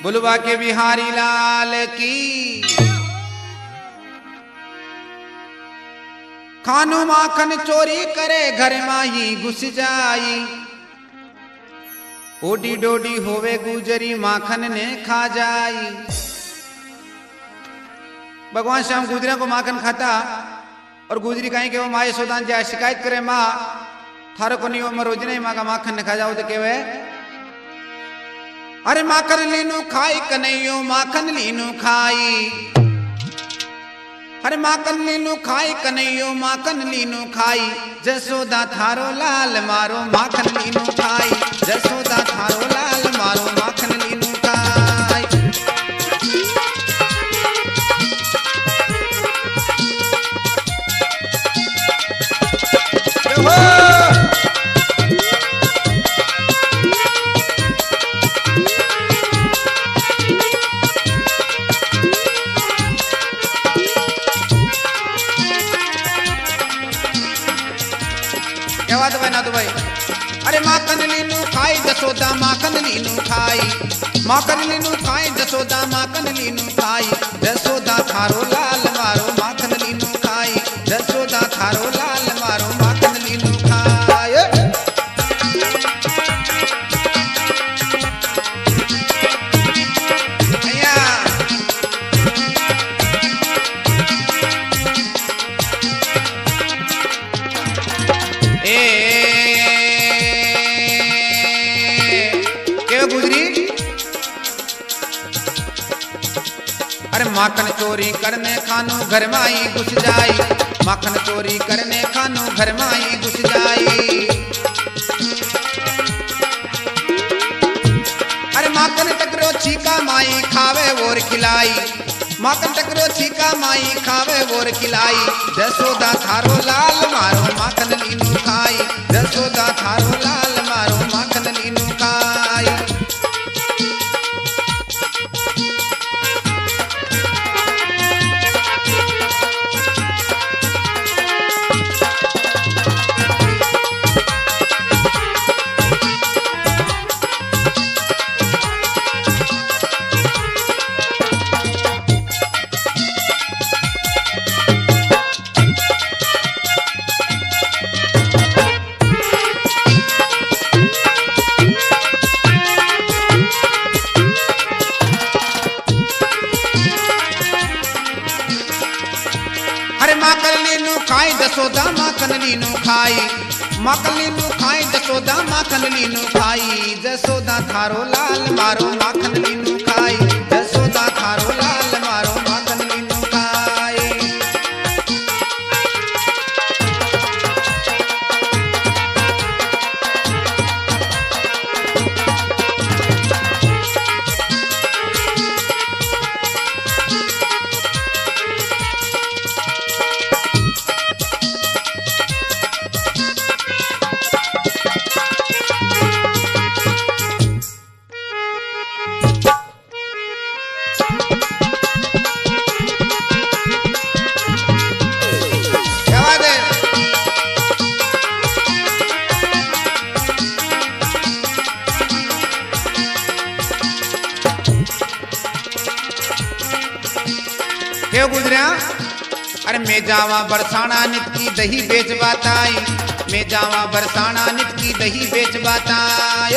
बुलवा के बिहारी लाल की। खानो माखन चोरी करे घर माही घुस जाई, ओडी डोडी होवे गुजरी माखन ने खा जाई। भगवान श्याम गुजरिया को माखन खाता और गुजरी कहीं के वो माँ यशोदान जाए शिकायत करे, माँ थारो को नहीं वो मरोज नहीं माँ का माखन ने खा जाओ तो केवे अरे माखन लीनू खाई कन्हैयो माखन लीनू खाई, अरे माखन लीनू खाई कन्हैयो माखन लीनू खाई, जसोदा थारो लाल मारो माखन लीनू खाई, जसोदा थारो लाल मारो माखन लीनू खाई। ना तो भाई अरे माखन लीनू खाई जसोदा माखन लीनू खाई, माखन लीनू खाई जसोदा माखन लीनू खाई, जसोदा थारो लाल मारो माखन लीनू खाई, जसोदा थारो लाल मारो माखन लीनू खाई। अरे माखन चोरी करने खानो घर माई घुस जाई, माखन चोरी करने खानो घर माई घुस जाई। अरे माखन टकरो छीका माई खावे और खिलाई, माखन टकरो छीका माई खावे और खिलाई, जसोदा थारो लाल मारो माखन लीनू खाई, जसोदा थारो लाल मारो माखन लीनू खाई। जसोदा माखन लीनू खाई, माखन लीनू खाई जसोदा माखन लीनू खाई, जसोदा थारो लाल मारो माखन लीनू खाई, जसोदा थारो लाल मारो माखन लीनू खाई। क्यों गुजरिया अरे मैं जावा बरसाना नित की दही बेच बाताई, मैं जावा बरसाना नित की दही बेच बाताई।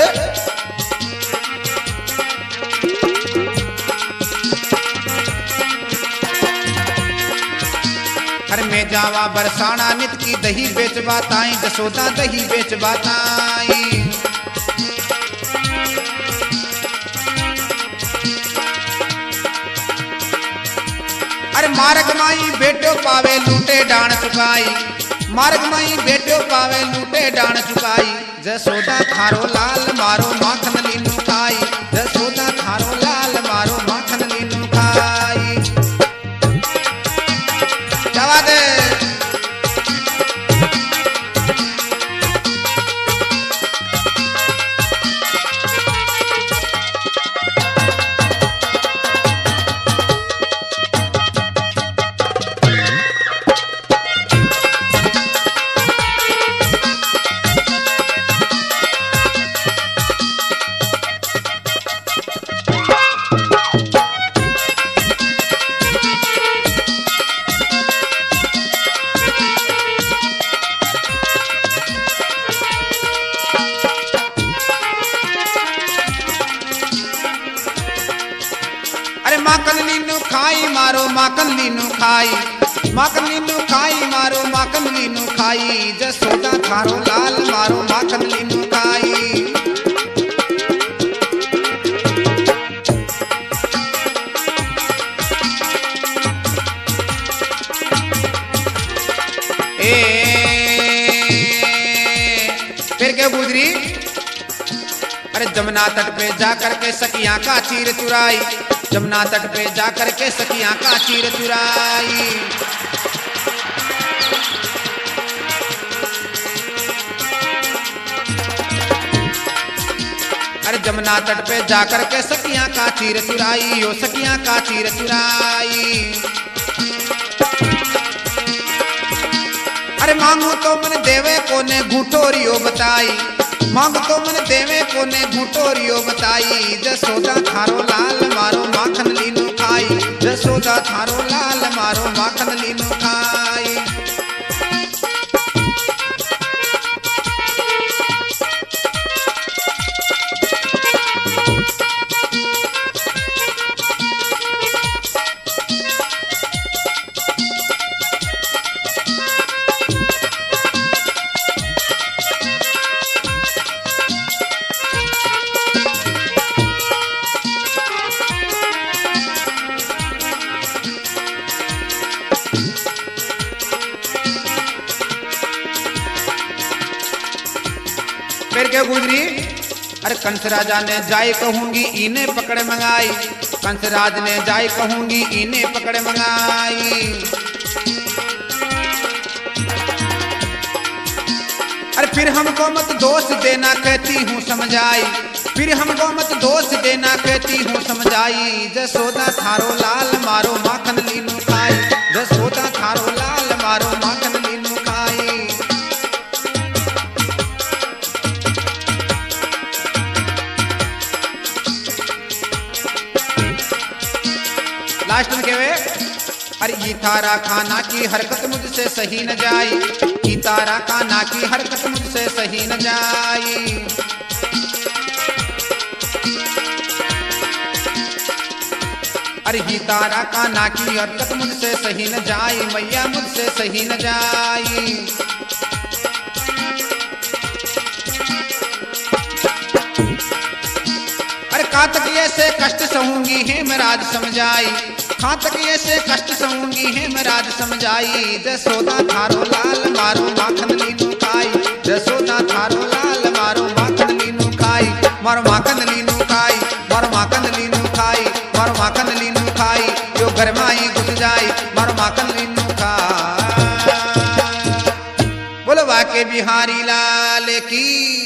अरे मैं जावा बरसाना नित की दही बेच बाताई, जसोदा दही बेच बाताई। अरे मार्ग माई बेटो पावे लूटे डाण चुकाई, मार्ग माई बेटो पावे लूटे डाण चुकाई, जसोदा थारो लाल मारो माखन लीनू खाई, जसोदा थारो लाल मारो माखन लीनू खाई। जवा दे माखन लीनू खाई मारो माखन लीनू खाई, माखन लीनू खाई मारो माखन लीनू खाई, जसोदा थारो लाल मारो माखन लीनू खाई। फिर क्या गुजरी? अरे जमुना तट पे जाकर के सखियां का चीर चुराई, जमुना तट पे जाकर के सखियां का चीर चुराई। अरे जमुना तट पे जाकर के सखियां का चीर चुराई, यो सखियां का चीर चुराई। अरे मांगू तो मन देवे कोने घूठोरियो बताई, मांग तो मन देवे कोने घूठोरियो बताई, जसोदा थारो लाल मारो माखन लीनू खाई, जसोदा थारो लाल मारो माखन लीनू खाई। फिर क्या गुजरी? अरे कंस राजा ने जाय कहूंगी इन्हें पकड़ मंगाई, कंस राज ने जाय कहूंगी इन्हें पकड़ मंगाई। अरे फिर हमको मत दोष देना कहती हूँ समझाई, फिर हमको मत दोष देना कहती हूँ समझाई, जसोदा थारो लाल मारो माखन लीनू खाई, जसोदा थारो लाल मारो माखन लीनू खाई। लास्ट में कहवे? अरे ये तारा खाना की हरकत मुझसे सही न जाई, ये तारा खाना की हरकत मुझसे सही न जाई। अरे ये तारा खाना की हरकत मुझसे सही न जाई, मैया मुझसे सही न जाई। अरे कहाँ तक ऐसे कष्ट सहूंगी है मेराज समझाई, कहाँ तक ऐसे कष्ट सहूंगी है मेराज समझाई, जसोदा थारो लाल मारो माखन लीनू खाई, जसोदा थारो लाल मारो माखन लीनू खाई, मारो माखन लीनू खाई, मारो माखन लीनू खाई, मारो माखन लीनू खाई, जो घर में आई घुस जाई, मारो माखन लीनू खाई। बोलो वाके बिहारी लाल की।